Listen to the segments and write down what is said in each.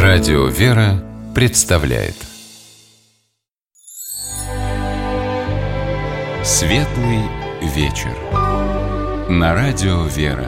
Радио «Вера» представляет Светлый вечер на Радио «Вера».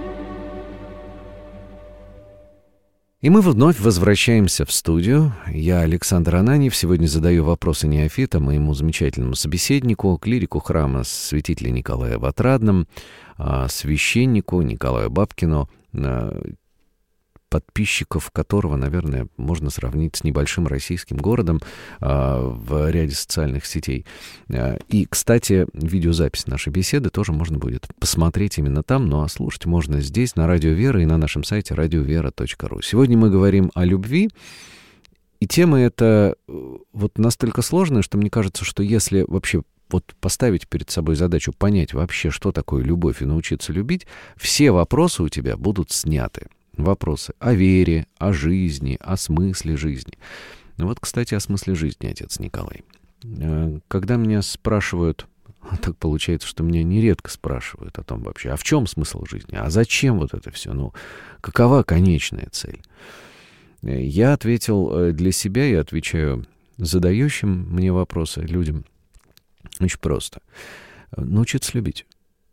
И мы вновь возвращаемся в студию. Я Александр Ананьев. Сегодня задаю вопросы неофита моему замечательному собеседнику, клирику храма святителя Николая в Отрадном, священнику Николаю Бабкину, подписчиков которого, наверное, можно сравнить с небольшим российским городом в ряде социальных сетей. И, кстати, видеозапись нашей беседы тоже можно будет посмотреть именно там, ну а слушать можно здесь, на Радио Вера и на нашем сайте radiovera.ru. Сегодня мы говорим о любви, и тема эта вот настолько сложная, что мне кажется, что если вообще вот поставить перед собой задачу понять вообще, что такое любовь и научиться любить, все вопросы у тебя будут сняты. Вопросы о вере, о жизни, о смысле жизни. Вот, кстати, о смысле жизни, отец Николай. Когда меня спрашивают, так получается, что меня нередко спрашивают о том вообще, а в чем смысл жизни, а зачем вот это все, ну, какова конечная цель? Я ответил для себя, я отвечаю задающим мне вопросы людям очень просто. Научиться любить.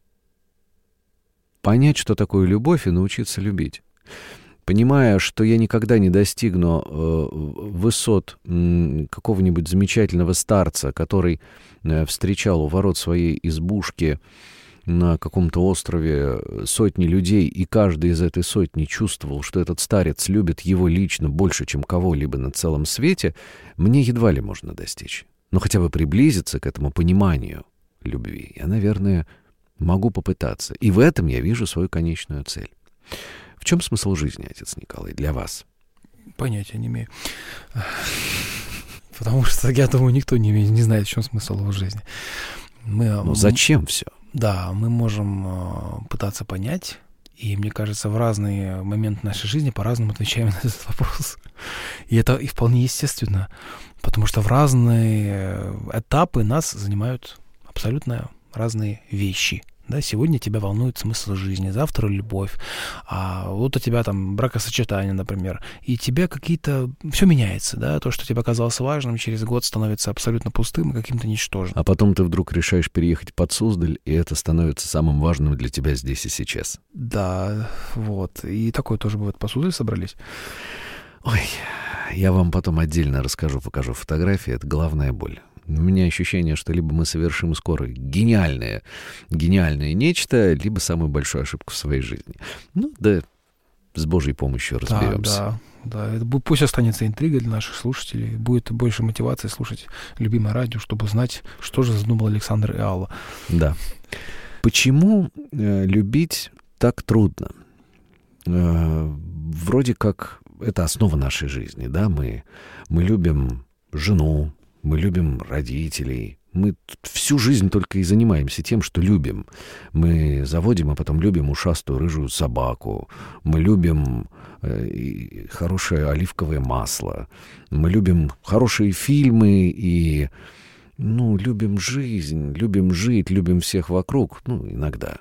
Понять, что такое любовь, и научиться любить. Понимая, что я никогда не достигну высот какого-нибудь замечательного старца, который встречал у ворот своей избушки на каком-то острове сотни людей, и каждый из этой сотни чувствовал, что этот старец любит его лично больше, чем кого-либо на целом свете, мне едва ли можно достичь. Но хотя бы приблизиться к этому пониманию любви я, наверное, могу попытаться. И в этом я вижу свою конечную цель. В чем смысл жизни, отец Николай, для вас? Понятия не имею. Потому что, я думаю, никто не знает, в чем смысл его жизни. Но зачем все? Да, мы можем пытаться понять, и, мне кажется, в разные моменты нашей жизни по-разному отвечаем на этот вопрос. И это и вполне естественно, потому что в разные этапы нас занимают абсолютно разные вещи. Да, сегодня тебя волнует смысл жизни, завтра любовь, а вот у тебя там бракосочетание, например, и тебя какие-то... Все меняется, да, то, что тебе казалось важным, через год становится абсолютно пустым и каким-то ничтожным. А потом ты вдруг решаешь переехать под Суздаль, и это становится самым важным для тебя здесь и сейчас. Да, вот, и такое тоже бывает. Под Суздаль собрались? Ой, я вам потом отдельно расскажу, покажу фотографии, это главная боль. У меня ощущение, что либо мы совершим скоро гениальное нечто, либо самую большую ошибку в своей жизни. Ну, да, с Божьей помощью разберемся. Да. Пусть останется интригой для наших слушателей. Будет больше мотивации слушать любимое радио, чтобы знать, что же задумал Александр и Алла. Да. Почему любить так трудно? Вроде как это основа нашей жизни, да? Мы любим жену, мы любим родителей. Мы всю жизнь только и занимаемся тем, что любим. Мы заводим, а потом любим ушастую рыжую собаку. Мы любим хорошее оливковое масло. Мы любим хорошие фильмы и, любим жизнь, любим жить, любим всех вокруг. Иногда.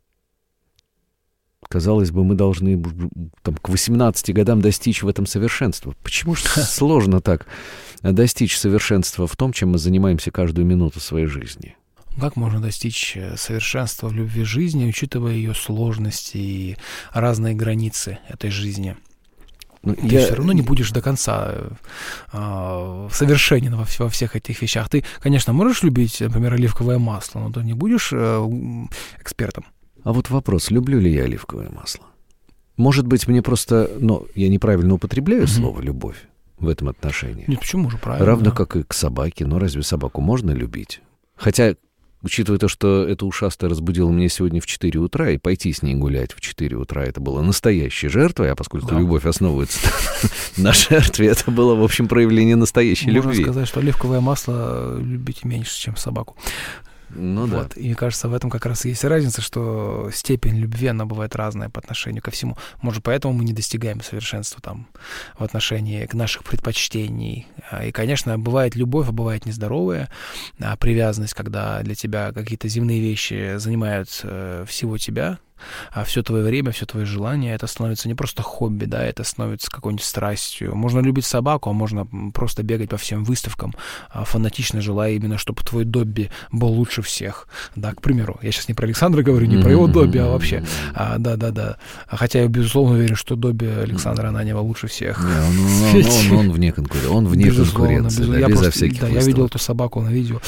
Казалось бы, мы должны к 18 годам достичь в этом совершенства. Почему же сложно так достичь совершенства в том, чем мы занимаемся каждую минуту своей жизни? Как можно достичь совершенства в любви жизни, учитывая ее сложности и разные границы этой жизни? Ты все равно не будешь до конца совершенен во всех этих вещах. Ты, конечно, можешь любить, например, оливковое масло, но ты не будешь экспертом. А вот вопрос, люблю ли я оливковое масло? Может быть, мне просто... я неправильно употребляю слово «любовь» в этом отношении. Нет, почему же правильно? Равно как и к собаке. Но разве собаку можно любить? Хотя, учитывая то, что эта ушастая разбудила меня сегодня в 4 утра, и пойти с ней гулять в 4 утра, это было настоящей жертвой, а поскольку любовь основывается на жертве, это было, в общем, проявление настоящей любви. Можно сказать, что оливковое масло любите меньше, чем собаку. Да. И мне кажется, в этом как раз и есть разница, что степень любви, она бывает разная по отношению ко всему. Может, поэтому мы не достигаем совершенства в отношении к наших предпочтений. И, конечно, бывает любовь, а бывает нездоровая привязанность, когда для тебя какие-то земные вещи занимают всего тебя, все твое время, все твои желания, это становится не просто хобби, да, это становится какой-нибудь страстью. Можно любить собаку, а можно просто бегать по всем выставкам, фанатично желая именно, чтобы твой Добби был лучше всех. Да, к примеру, я сейчас не про Александра говорю, не про его Добби, а вообще. Да. Хотя я, безусловно, уверен, что Добби Александра Ананьева лучше всех. Он вне конкуренции, безо всяких выставок. Я видел эту собаку на видео.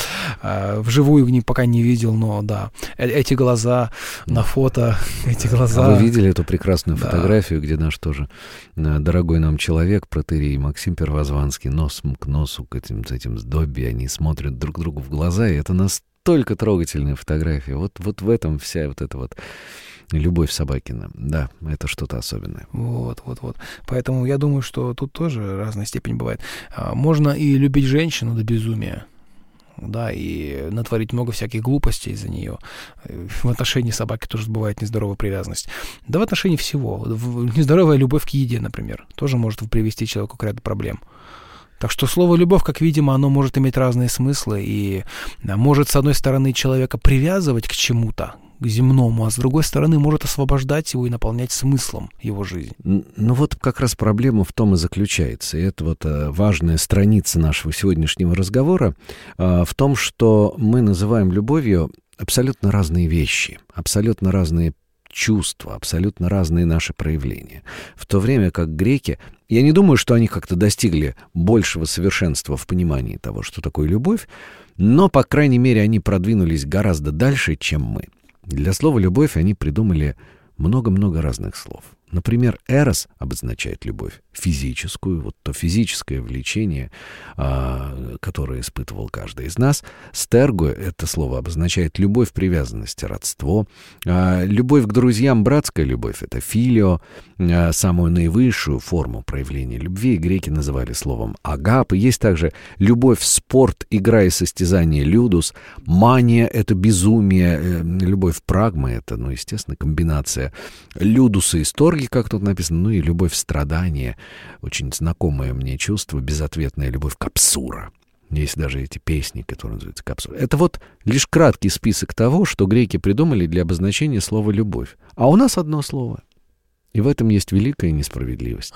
Вживую пока не видел, но да. Эти глаза на фото, эти глаза... А вы видели эту прекрасную фотографию, где наш тоже дорогой нам человек, протоиерей Максим Первозванский, носом к носу к этим с Добби, они смотрят друг другу в глаза, и это настолько трогательная фотография. Вот в этом вся вот эта вот любовь Собакина. Да, это что-то особенное. Вот. Поэтому я думаю, что тут тоже разная степень бывает. Можно и любить женщину до безумия, да, и натворить много всяких глупостей из-за нее. В отношении собаки тоже бывает нездоровая привязанность. Да, в отношении всего. Нездоровая любовь к еде, например, тоже может привести человеку к ряду проблем. Так что слово «любовь», как видимо, оно может иметь разные смыслы и может, с одной стороны, человека привязывать к чему-то, к земному, а с другой стороны, может освобождать его и наполнять смыслом его жизнь. Ну вот как раз проблема в том и заключается. И это вот важная страница нашего сегодняшнего разговора в том, что мы называем любовью абсолютно разные вещи, абсолютно разные чувства, абсолютно разные наши проявления. В то время как греки, я не думаю, что они как-то достигли большего совершенства в понимании того, что такое любовь, но, по крайней мере, они продвинулись гораздо дальше, чем мы. Для слова «любовь» они придумали много-много разных слов. Например, «эрос» обозначает любовь физическую, вот то физическое влечение, которое испытывал каждый из нас. «Стерго» — это слово обозначает любовь, привязанность, родство. Любовь к друзьям, братская любовь — это «филио», самую наивысшую форму проявления любви греки называли словом «агап». И есть также любовь, спорт, игра и состязание «людус». Мания — это безумие. Любовь, прагма — это, естественно, комбинация «людуса» и «сторги», как тут написано, и любовь, страдания. Очень знакомое мне чувство, безответная любовь капсура. Есть даже эти песни, которые называются капсура. Это вот лишь краткий список того, что греки придумали для обозначения слова «любовь». А у нас одно слово. И в этом есть великая несправедливость.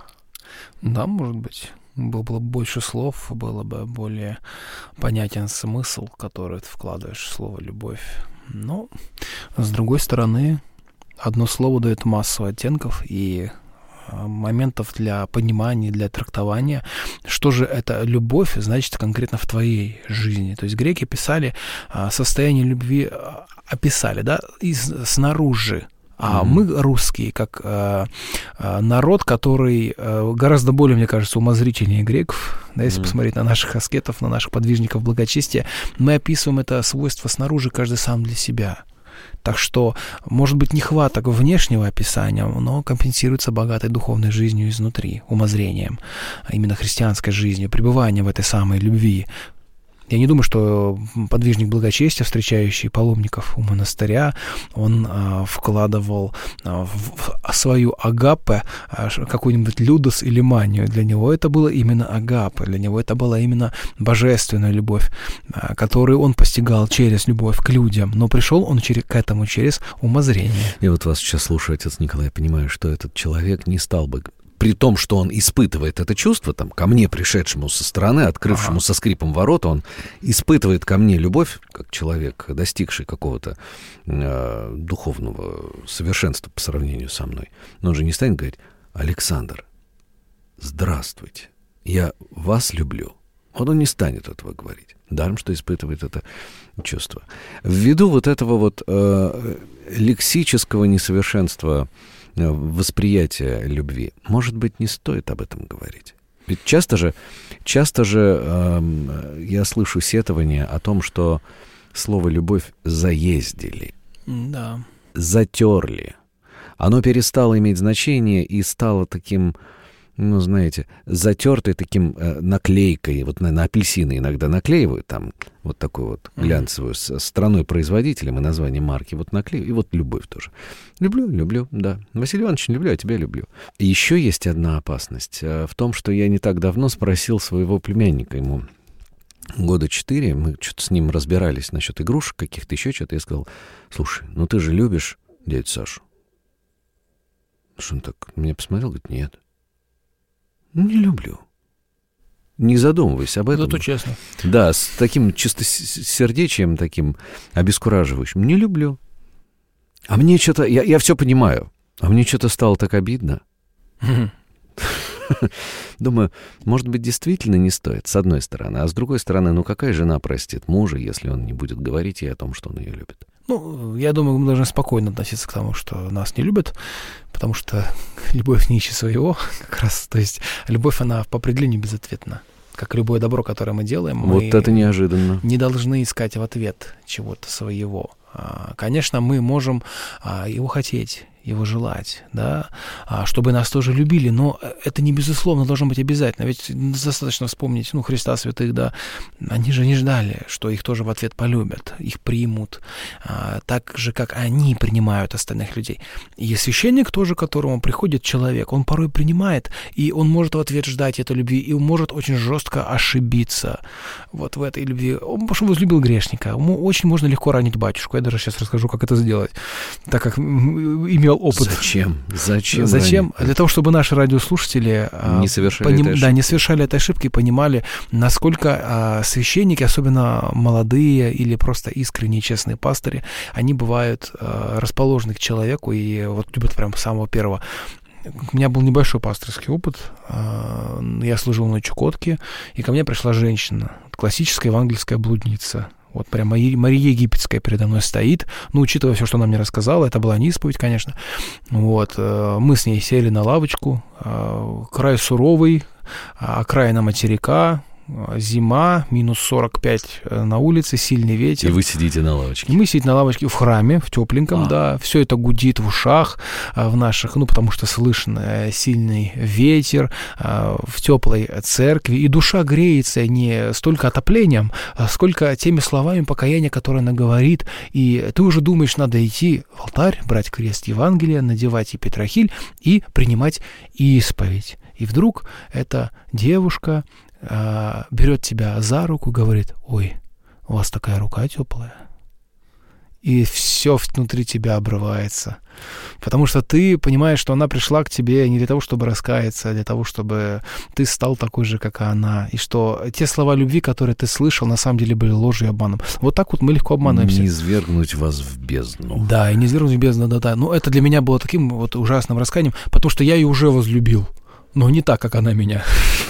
Да, может быть. Было бы больше слов, было бы более понятен смысл, который ты вкладываешь в слово «любовь». Но, с другой стороны, одно слово дает массу оттенков и моментов для понимания, для трактования, что же это любовь значит конкретно в твоей жизни. То есть греки писали состояние любви, описали, да, снаружи. А мы, русские, как народ, который гораздо более, мне кажется, умозрительнее греков, да, если посмотреть на наших аскетов, на наших подвижников благочестия, мы описываем это свойство снаружи, каждый сам для себя. Так что, может быть, нехваток внешнего описания, но компенсируется богатой духовной жизнью изнутри, умозрением, именно христианской жизнью, пребыванием в этой самой любви. Я не думаю, что подвижник благочестия, встречающий паломников у монастыря, он вкладывал в свою агапе какой-нибудь людос или манию. Для него это было именно агапе, для него это была именно божественная любовь, которую он постигал через любовь к людям, но пришел он к этому через умозрение. Я вот вас сейчас слушаю, отец Николай, я понимаю, что этот человек не стал бы, при том, что он испытывает это чувство, там, ко мне, пришедшему со стороны, открывшему со скрипом ворота, он испытывает ко мне любовь, как человек, достигший какого-то духовного совершенства по сравнению со мной. Но он же не станет говорить: «Александр, здравствуйте, я вас люблю». Вот он не станет этого говорить, даром, что испытывает это чувство. Ввиду вот этого вот лексического несовершенства восприятия любви, может быть, не стоит об этом говорить. Ведь часто же я слышу сетования о том, что слово «любовь» заездили, затерли. Оно перестало иметь значение и стало таким, знаете, затертой таким наклейкой. Вот на апельсины иногда наклеивают, там вот такую вот глянцевую с страной-производителем и названием марки. Вот наклеивают, и вот любовь тоже. Люблю, да. Василий Иванович, не люблю, а тебя люблю. И еще есть одна опасность в том, что я не так давно спросил своего племянника, ему 4 года, мы что-то с ним разбирались насчет игрушек каких-то, еще что-то. Я сказал: слушай, ну ты же любишь дядя Саша? Что он так на меня посмотрел, говорит, нет. Не люблю. Не задумывайся об этом. Зато честно. Да, с таким чистосердечием, таким обескураживающим. Не люблю. А мне что-то... Я все понимаю. А мне что-то стало так обидно. Думаю, может быть, действительно не стоит, с одной стороны. А с другой стороны, ну какая жена простит мужа, если он не будет говорить ей о том, что он ее любит? Ну, я думаю, мы должны спокойно относиться к тому, что нас не любят, потому что любовь не ищет своего, как раз. То есть любовь, она по определению безответна. Как любое добро, которое мы делаем, Вот мы это неожиданно. не должны искать в ответ чего-то своего. Конечно, мы можем его хотеть, его желать, да, чтобы нас тоже любили, но это не безусловно должно быть обязательно. Ведь достаточно вспомнить, Христа святых, да, они же не ждали, что их тоже в ответ полюбят, их примут, так же, как они принимают остальных людей. И священник тоже, к которому приходит человек, он порой принимает, и он может в ответ ждать этой любви, и он может очень жестко ошибиться вот в этой любви. Он возлюбил грешника, ему очень можно легко ранить батюшку. Я даже сейчас расскажу, как это сделать, так как имел опыт. Зачем? Для того, чтобы наши радиослушатели не совершали этой ошибки, понимали, насколько священники, особенно молодые или просто искренние, честные пастыри, они бывают расположены к человеку и вот любят прям с самого первого. У меня был небольшой пасторский опыт. Я служил на Чукотке, и ко мне пришла женщина, классическая евангельская блудница. Вот прям Мария Египетская передо мной стоит. Учитывая все, что она мне рассказала, это была не исповедь, конечно. Вот. Мы с ней сели на лавочку. Край суровый, окраина материка, зима, минус 45 на улице, сильный ветер. И вы сидите на лавочке. И мы сидим на лавочке в храме, в тепленьком, да. Все это гудит в ушах в наших, потому что слышен сильный ветер в теплой церкви. И душа греется не столько отоплением, сколько теми словами покаяния, которые она говорит. И ты уже думаешь, надо идти в алтарь, брать крест Евангелия, надевать епитрахиль и принимать исповедь. И вдруг эта девушка берет тебя за руку, говорит: ой, у вас такая рука теплая. И все внутри тебя обрывается. Потому что ты понимаешь, что она пришла к тебе не для того, чтобы раскаяться, а для того, чтобы ты стал такой же, как и она. И что те слова любви, которые ты слышал, на самом деле были ложью и обманом. Вот так вот мы легко обманываемся. Не низвергнуть вас в бездну. Да, и не низвергнуть в бездну, да. Но это для меня было таким вот ужасным раскаянием, потому что я ее уже возлюбил. Но не так, как она меня.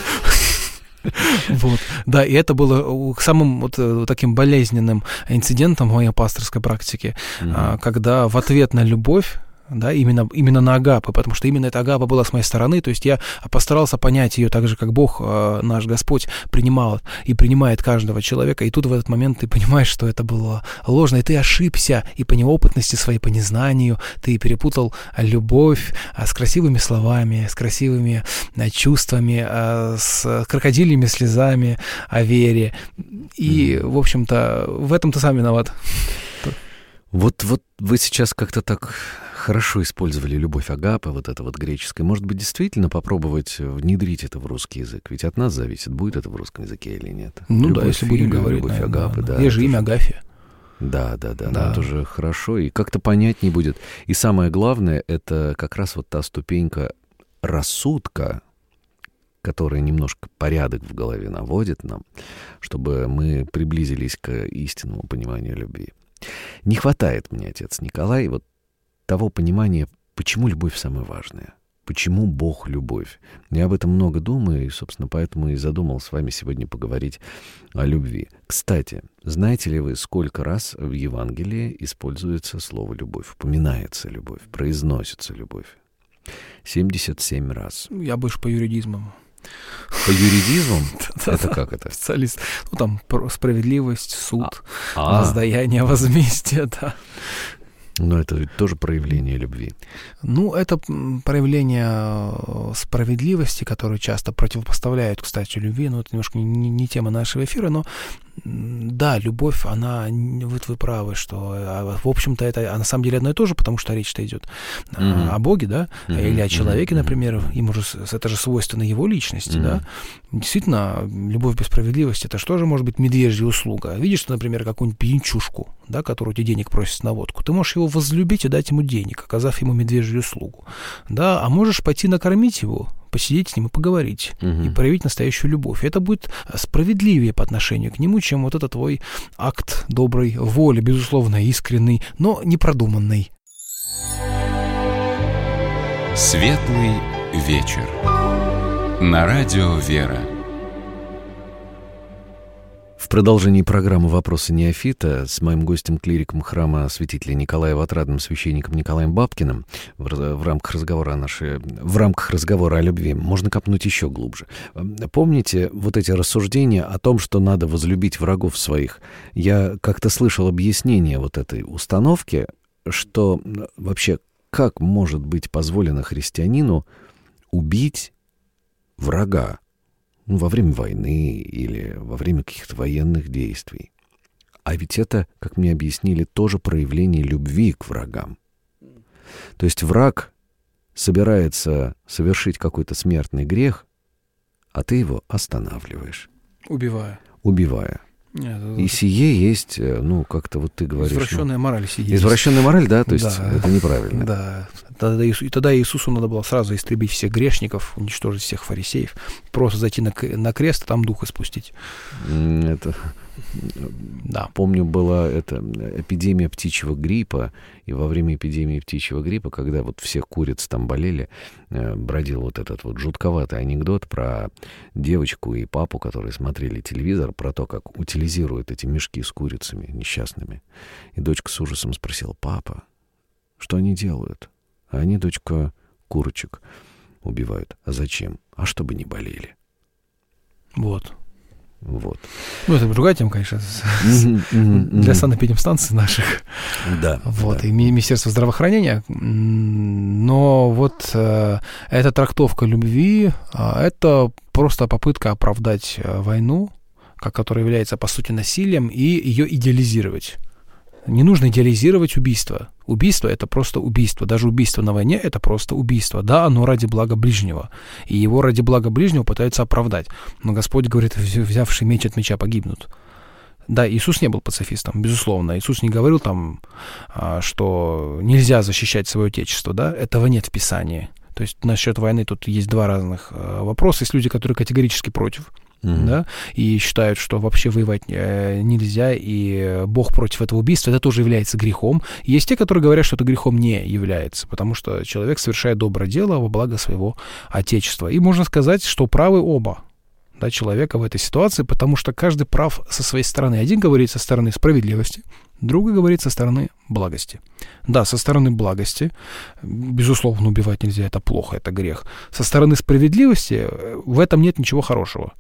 Вот, да, и это было самым вот таким болезненным инцидентом в моей пасторской практике, когда в ответ на любовь, да, именно на агапе, потому что именно эта агапа была с моей стороны, то есть я постарался понять ее так же, как Бог, наш Господь, принимал и принимает каждого человека, и тут в этот момент ты понимаешь, что это было ложно, и ты ошибся, и по неопытности своей, по незнанию, ты перепутал любовь с красивыми словами, с красивыми чувствами, с крокодильями слезами о вере, и, в общем-то, в этом ты сам виноват. Вот вы сейчас как-то так хорошо использовали любовь агапы, вот это вот греческое. Может быть, действительно попробовать внедрить это в русский язык? Ведь от нас зависит, будет это в русском языке или нет. Любовь, да, если будем говорить, любовь агапы, да. Есть же имя Агафья. Да. Но это же хорошо, и как-то понятнее будет. И самое главное, это как раз вот та ступенька рассудка, которая немножко порядок в голове наводит нам, чтобы мы приблизились к истинному пониманию любви. Не хватает мне, отец Николай, вот того понимания, почему любовь самая важная, почему Бог — любовь. Я об этом много думаю, и, собственно, поэтому и задумал с вами сегодня поговорить о любви. Кстати, знаете ли вы, сколько раз в Евангелии используется слово «любовь», упоминается любовь, произносится любовь? 77 раз. Я больше по юридизмам. По юридизмам? Это как это? Специалист. Там справедливость, суд, воздаяние, возмездие, да. Но это ведь тоже проявление любви. Это проявление справедливости, которое часто противопоставляют, кстати, любви. Это немножко не тема нашего эфира, но Да, любовь, она, вот вы правы, что, в общем-то, это на самом деле одно и то же, потому что речь-то идет о Боге, да, или о человеке, например, ему же, это же свойственно его личности, да. Действительно, любовь без справедливости, это что же может быть медвежья услуга? Видишь, например, какую-нибудь пьянчушку, да, которую тебе денег просит на водку, ты можешь его возлюбить и дать ему денег, оказав ему медвежью услугу, да, а можешь пойти накормить его, посидеть с ним и поговорить, и проявить настоящую любовь. И это будет справедливее по отношению к нему, чем вот этот твой акт доброй воли, безусловно, искренний, но непродуманный. Светлый вечер. На радио «Вера». В продолжении программы «Вопросы неофита» с моим гостем, клириком храма святителя Николая в Отрадном, священником Николаем Бабкиным в рамках разговора о любви можно копнуть еще глубже. Помните вот эти рассуждения о том, что надо возлюбить врагов своих? Я как-то слышал объяснение вот этой установки, что вообще как может быть позволено христианину убить врага во время войны или во время каких-то военных действий. А ведь это, как мне объяснили, тоже проявление любви к врагам. То есть враг собирается совершить какой-то смертный грех, а ты его останавливаешь. Убивая. Нет, и сие есть, как-то вот ты говоришь... Извращенная мораль сие Извращенная мораль, да? То есть да, это неправильно. Да. Тогда Иисусу надо было сразу истребить всех грешников, уничтожить всех фарисеев, просто зайти на крест, а там дух испустить. Да. Помню, была эпидемия птичьего гриппа, и во время эпидемии птичьего гриппа, когда вот всех куриц там болели, бродил вот этот вот жутковатый анекдот про девочку и папу, которые смотрели телевизор, про то, как утилизируют эти мешки с курицами несчастными. И дочка с ужасом спросила: «Папа, что они делают?» А они, дочка, курочек убивают. А зачем? А чтобы не болели. Вот. Это другая тема, конечно, для санэпидемстанций наших. Да. Вот, и Министерство здравоохранения. Но вот эта трактовка любви, это просто попытка оправдать войну, которая является, по сути, насилием, и ее идеализировать. Не нужно идеализировать убийство. Убийство — это просто убийство. Даже убийство на войне — это просто убийство. Да, оно ради блага ближнего. И его ради блага ближнего пытаются оправдать. Но Господь говорит: взявший меч от меча погибнут. Да, Иисус не был пацифистом, безусловно. Иисус не говорил там, что нельзя защищать свое отечество. Да? Этого нет в Писании. То есть насчет войны тут есть два разных вопроса. Есть люди, которые категорически против. Да, и считают, что вообще воевать нельзя, и Бог против этого убийства, это тоже является грехом. И есть те, которые говорят, что это грехом не является, потому что человек совершает доброе дело во благо своего Отечества. И можно сказать, что правы оба, да, человека в этой ситуации, потому что каждый прав со своей стороны. Один говорит со стороны справедливости, другой говорит со стороны благости. Да, со стороны благости, безусловно, убивать нельзя, это плохо, это грех. Со стороны справедливости в этом нет ничего хорошего.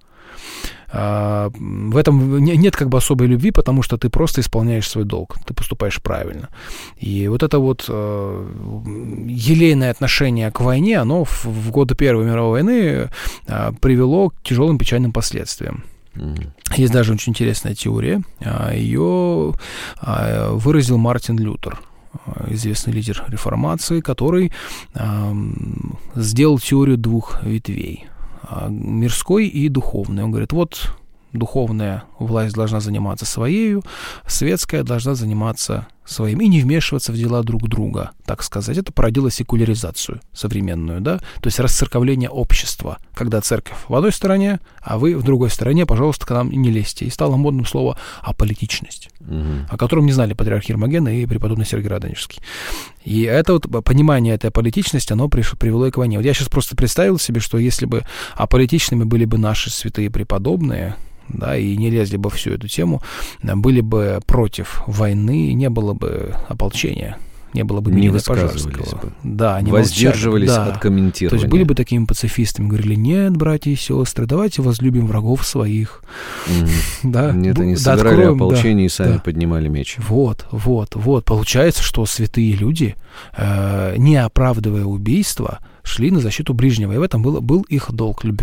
В этом нет как бы особой любви, потому что ты просто исполняешь свой долг, ты поступаешь правильно. И вот это вот елейное отношение к войне, оно в годы Первой мировой войны привело к тяжелым печальным последствиям. Есть даже очень интересная теория, ее выразил Мартин Лютер, известный лидер реформации, который сделал теорию двух ветвей: мирской и духовной. Он говорит: вот духовная власть должна заниматься своею, светская должна заниматься своим, и не вмешиваться в дела друг друга, так сказать. Это породило секуляризацию современную, да, то есть расцерковление общества, когда церковь в одной стороне, а вы в другой стороне, пожалуйста, к нам не лезьте. И стало модным слово аполитичность, о котором не знали патриарх Ермоген и преподобный Сергий Радонежский. И это вот понимание этой аполитичности, оно привело и к войне. Вот я сейчас просто представил себе, что если бы аполитичными были бы наши святые преподобные, да, и не лезли бы в всю эту тему, были бы против войны, не было бы ополчения, не было бы Мирина Пожарского. Да, они воздерживались от комментирования. То есть были бы такими пацифистами, говорили: нет, братья и сестры, давайте возлюбим врагов своих. Да? Нет, они собирали ополчение и сами поднимали меч. Вот. Получается, что святые люди, не оправдывая убийства, шли на защиту ближнего, и в этом был их долг любви.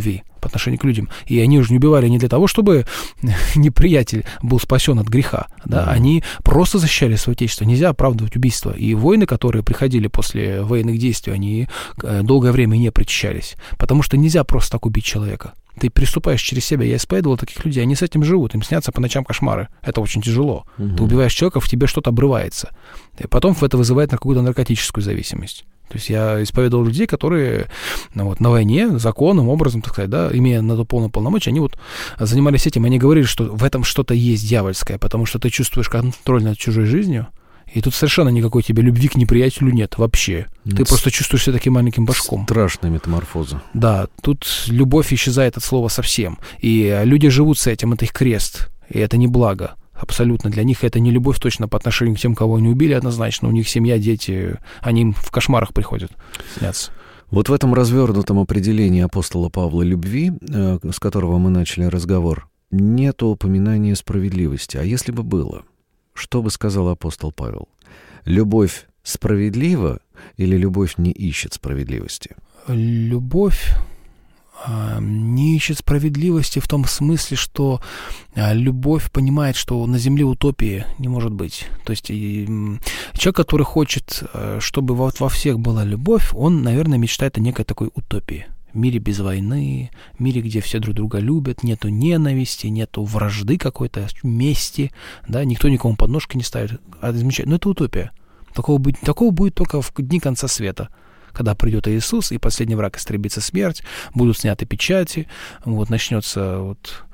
по отношению к людям. И они уже не убивали не для того, чтобы неприятель был спасен от греха. Да? Они просто защищали свое отечество. Нельзя оправдывать убийство. И войны, которые приходили после военных действий, они долгое время не причащались. Потому что нельзя просто так убить человека. Ты переступаешь через себя. Я исповедовал таких людей. Они с этим живут. Им снятся по ночам кошмары. Это очень тяжело. Ты убиваешь человека, в тебе что-то обрывается. И потом это вызывает какую-то наркотическую зависимость. То есть я исповедовал людей, которые на войне, законным образом, так сказать, да, имея на то полное полномочия, они занимались этим. Они говорили, что в этом что-то есть дьявольское, потому что ты чувствуешь контроль над чужой жизнью. И тут совершенно никакой тебе любви к неприятелю нет вообще. Ты просто чувствуешь себя таким маленьким башком. Страшная метаморфоза. Да, тут любовь исчезает от слова совсем. И люди живут с этим, это их крест. И это не благо. Абсолютно. Для них это не любовь точно по отношению к тем, кого они убили, однозначно. У них семья, дети, они им в кошмарах приходят снятся. Вот в этом развернутом определении апостола Павла любви, с которого мы начали разговор, нет упоминания справедливости. А если бы было? Что бы сказал апостол Павел? Любовь справедлива или любовь не ищет справедливости? Любовь не ищет справедливости в том смысле, что любовь понимает, что на земле утопии не может быть. То есть человек, который хочет, чтобы во всех была любовь, он, наверное, мечтает о некой такой утопии. В мире без войны, в мире, где все друг друга любят, нету ненависти, нету вражды какой-то, мести, да, никто никому подножки не ставит. Но это утопия. Такого будет только в дни конца света, когда придет Иисус, и последний враг истребится смерть, будут сняты печати, начнется,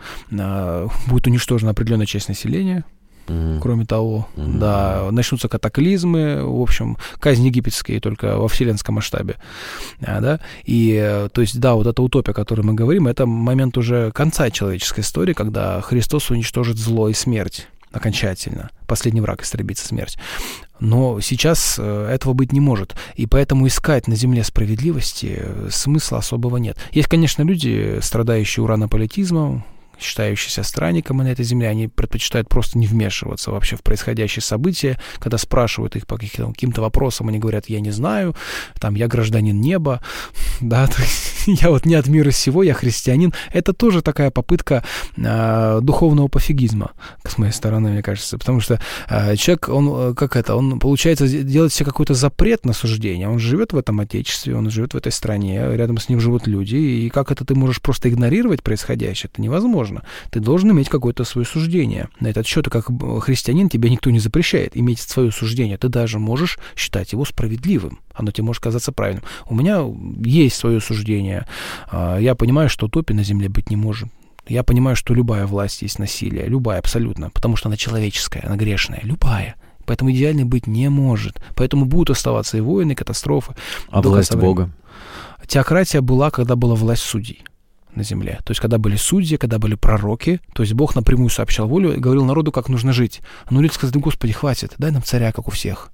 будет уничтожена определенная часть населения. Кроме того, да, начнутся катаклизмы, в общем, казнь египетские только во вселенском масштабе, да, и, то есть, да, вот эта утопия, о которой мы говорим, это момент уже конца человеческой истории, когда Христос уничтожит зло и смерть окончательно, последний враг истребится смерть. Но сейчас этого быть не может, и поэтому искать на земле справедливости смысла особого нет. Есть, конечно, люди, страдающие уранополитизмом, считающиеся странниками на этой земле, они предпочитают просто не вмешиваться вообще в происходящие события. Когда спрашивают их по каким-то вопросам, они говорят: я не знаю, я гражданин неба, да, я не от мира сего, я христианин. Это тоже такая попытка духовного пофигизма с моей стороны, мне кажется, потому что человек, он получается делает себе какой-то запрет на суждение, он живет в этом отечестве, он живет в этой стране, рядом с ним живут люди, и как это ты можешь просто игнорировать происходящее? Это невозможно. Ты должен иметь какое-то свое суждение на этот счет, и как христианин тебе никто не запрещает иметь свое суждение. Ты даже можешь считать его справедливым. Оно тебе может казаться правильным. У меня есть свое суждение. Я понимаю, что утопии на земле быть не может. Я понимаю, что любая власть есть насилие. Любая, абсолютно. Потому что она человеческая, она грешная. Любая. Поэтому идеальной быть не может. Поэтому будут оставаться и войны, и катастрофы. А власть Бога? Теократия была, когда была власть судей на земле. То есть, когда были судьи, когда были пророки, то есть Бог напрямую сообщал волю и говорил народу, как нужно жить. Но люди сказали: Господи, хватит, дай нам царя, как у всех.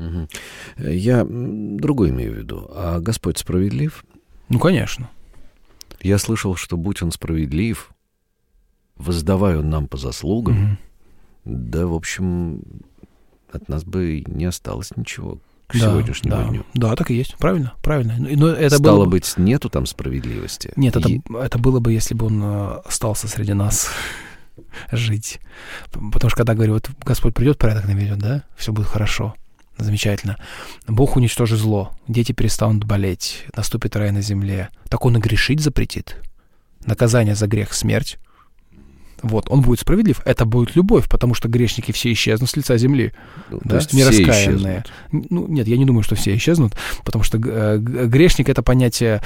Я другое имею в виду. А Господь справедлив? Ну, конечно. Я слышал, что будь он справедлив, воздавая он нам по заслугам, да, в общем, от нас бы не осталось ничего к сегодняшнему дню. Да, так и есть. Правильно. Но это стало быть, нету там справедливости. Нет, это было бы, если бы он остался среди нас жить. Потому что когда говорю, Господь придет, порядок наведет, да, все будет хорошо, замечательно. Бог уничтожит зло, дети перестанут болеть, наступит рай на земле. Так он и грешить запретит. Наказание за грех — смерть. Он будет справедлив. Это будет любовь, потому что грешники все исчезнут с лица земли. То есть нераскаянные. Нет, я не думаю, что все исчезнут, потому что грешник — это понятие,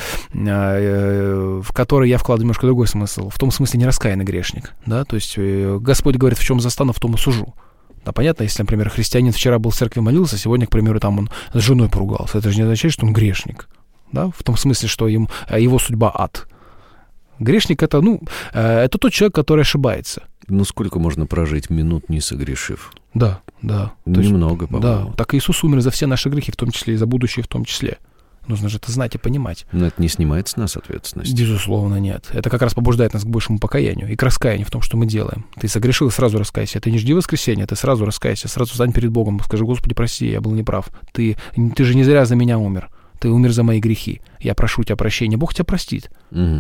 в которое я вкладываю немножко другой смысл. В том смысле нераскаянный грешник. Да? То есть Господь говорит: в чем застану, в том и сужу. Да, понятно, если, например, христианин вчера был в церкви, молился, сегодня, к примеру, он с женой поругался. Это же не означает, что он грешник. Да? В том смысле, что его судьба ад. Грешник — это тот человек, который ошибается. Сколько можно прожить минут, не согрешив? Да. Немного, по-моему. Да, так Иисус умер за все наши грехи, в том числе и за будущее в том числе. Нужно же это знать и понимать. Но это не снимает с нас ответственность. Безусловно, нет. Это как раз побуждает нас к большему покаянию и к раскаянию в том, что мы делаем. Ты согрешил, сразу раскайся. Ты не жди воскресенья, ты сразу раскайся. Сразу встань перед Богом, скажи: Господи, прости, я был неправ. Ты же не зря за меня умер. Ты умер за мои грехи. Я прошу тебя прощения. Бог тебя простит.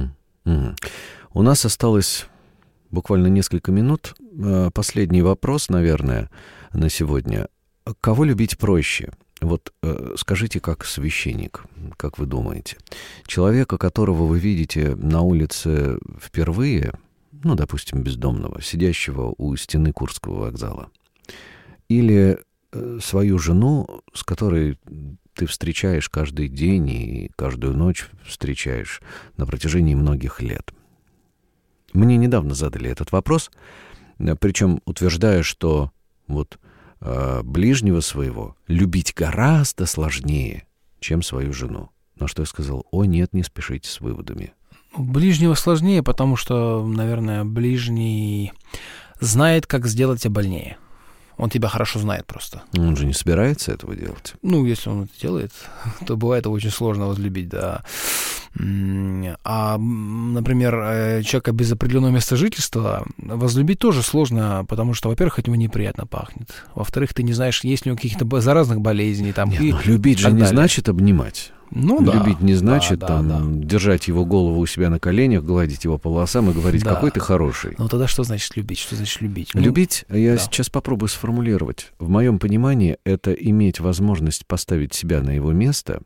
У нас осталось буквально несколько минут. Последний вопрос, наверное, на сегодня. Кого любить проще? Вот скажите, как священник, как вы думаете, человека, которого вы видите на улице впервые, ну, допустим, бездомного, сидящего у стены Курского вокзала, или свою жену, с которой ты встречаешь каждый день и каждую ночь встречаешь на протяжении многих лет? Мне недавно задали этот вопрос, причем утверждая, что вот ближнего своего любить гораздо сложнее, чем свою жену. На что я сказал: о, нет, не спешите с выводами. Ближнего сложнее, потому что, наверное, ближний знает, как сделать тебя больнее. Он тебя хорошо знает просто. Он же не собирается этого делать. Ну, если он это делает, то бывает очень сложно возлюбить, да. А, например, человека без определенного места жительства возлюбить тоже сложно, потому что, во-первых, от него неприятно пахнет. Во-вторых, ты не знаешь, есть ли у него каких-то заразных болезней. Там, Нет, любить же не значит обнимать. Ну, да. Любить не значит держать его голову у себя на коленях, гладить его по волосам и говорить: какой ты хороший. Ну тогда что значит любить? Что значит любить? Любить, я сейчас попробую сформулировать. В моем понимании, это иметь возможность поставить себя на его место,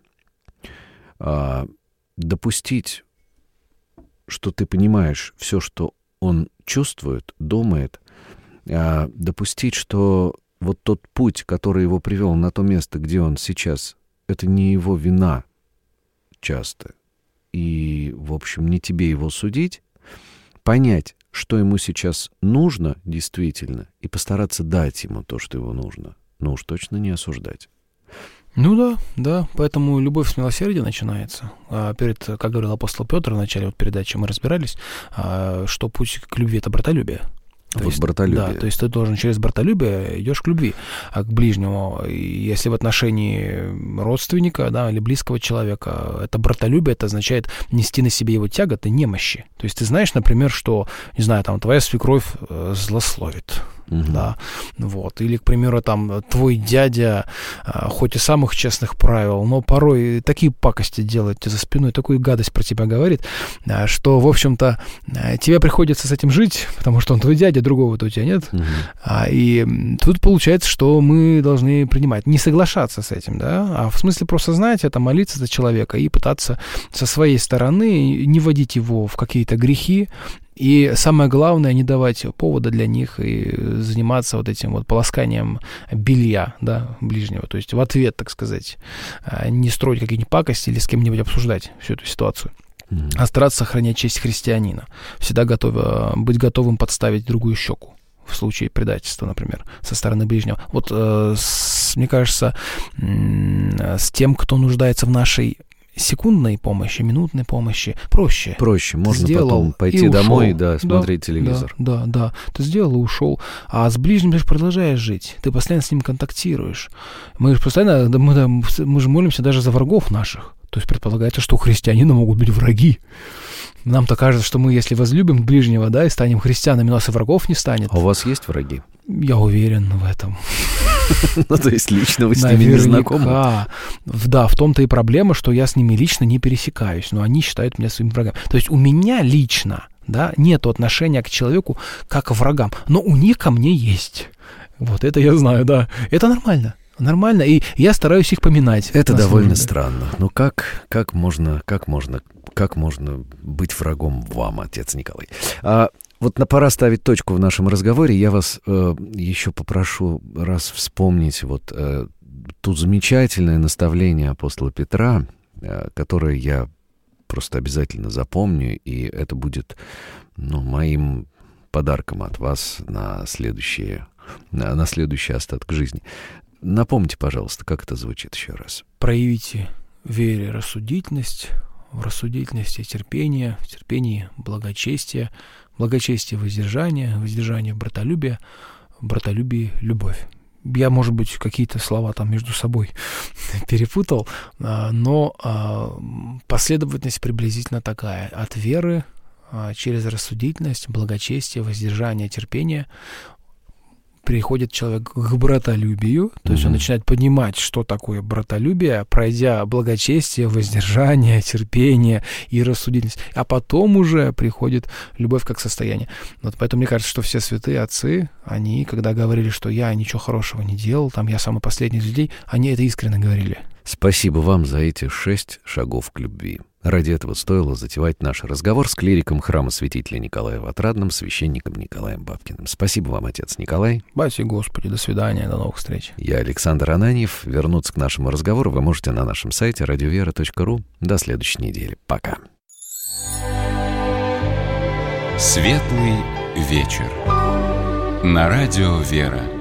допустить, что ты понимаешь все, что он чувствует, думает, допустить, что вот тот путь, который его привел на то место, где он сейчас, это не его вина часто. И, в общем, не тебе его судить, понять, что ему сейчас нужно действительно, и постараться дать ему то, что ему нужно, но уж точно не осуждать. Ну да, поэтому любовь с милосердия начинается. Как говорил апостол Петр в начале передачи, мы разбирались, что путь к любви — это братолюбие. Братолюбие. Да, то есть ты должен через братолюбие идешь к любви, к ближнему. И если в отношении родственника, да, или близкого человека, это братолюбие, это означает нести на себе его тяготы, немощи. То есть ты знаешь, например, что, не знаю, там твоя свекровь злословит. Да, вот. Или, к примеру, там твой дядя, хоть и самых честных правил, но порой такие пакости делает тебе за спиной, такую гадость про тебя говорит, что, в общем-то, тебе приходится с этим жить, потому что он твой дядя, другого-то у тебя нет. И тут получается, что мы должны принимать, не соглашаться с этим, да, а в смысле просто знать это, молиться за человека и пытаться со своей стороны не вводить его в какие-то грехи. И самое главное, не давать повода для них и заниматься вот этим вот полосканием белья, да, ближнего. То есть в ответ, так сказать, не строить какие-нибудь пакости или с кем-нибудь обсуждать всю эту ситуацию. А стараться сохранять честь христианина. Всегда быть готовым подставить другую щеку в случае предательства, например, со стороны ближнего. Вот, мне кажется, с тем, кто нуждается в нашей секундной помощи, минутной помощи проще. Можно сделал, потом пойти домой и смотреть телевизор. Да. Ты сделал и ушел. А с ближним ты же продолжаешь жить. Ты постоянно с ним контактируешь. Мы же постоянно, мы же молимся даже за врагов наших. То есть предполагается, что у христианина могут быть враги. Нам-то кажется, что мы, если возлюбим ближнего, да, и станем христианами, у нас и врагов не станет. А у вас есть враги? Я уверен в этом. Ну, то есть лично вы с ними не знакомы? Да, в том-то и проблема, что я с ними лично не пересекаюсь, но они считают меня своими врагами. То есть у меня лично, да, нет отношения к человеку как к врагам, но у них ко мне есть. Вот это я знаю, да. Это нормально. Нормально, и я стараюсь их поминать. Это довольно странно. Но как можно быть врагом вам, отец Николай? Вот пора ставить точку в нашем разговоре. Я вас еще попрошу раз вспомнить вот тут замечательное наставление апостола Петра, которое я просто обязательно запомню, и это будет, моим подарком от вас на следующий остаток жизни. Напомните, пожалуйста, как это звучит еще раз. Проявите в вере рассудительность, в рассудительности терпение, в терпении благочестие, благочестие воздержание, воздержание братолюбие, братолюбие любовь. Я, может быть, какие-то слова там между собой перепутал, но последовательность приблизительно такая. От веры через рассудительность, благочестие, воздержание, терпение приходит человек к братолюбию, то есть он начинает понимать, что такое братолюбие, пройдя благочестие, воздержание, терпение и рассудительность. А потом уже приходит любовь как состояние. Вот поэтому мне кажется, что все святые отцы, они, когда говорили, что я ничего хорошего не делал, там я самый последний из людей, они это искренне говорили. Спасибо вам за эти 6 шагов к любви. Ради этого стоило затевать наш разговор с клириком храма святителя Николая в Отрадном, священником Николаем Бабкиным. Спасибо вам, отец Николай. Спаси Господи, до свидания, до новых встреч. Я Александр Ананьев. Вернуться к нашему разговору вы можете на нашем сайте radiovera.ru. До следующей недели. Пока. Светлый вечер. На радио «Вера».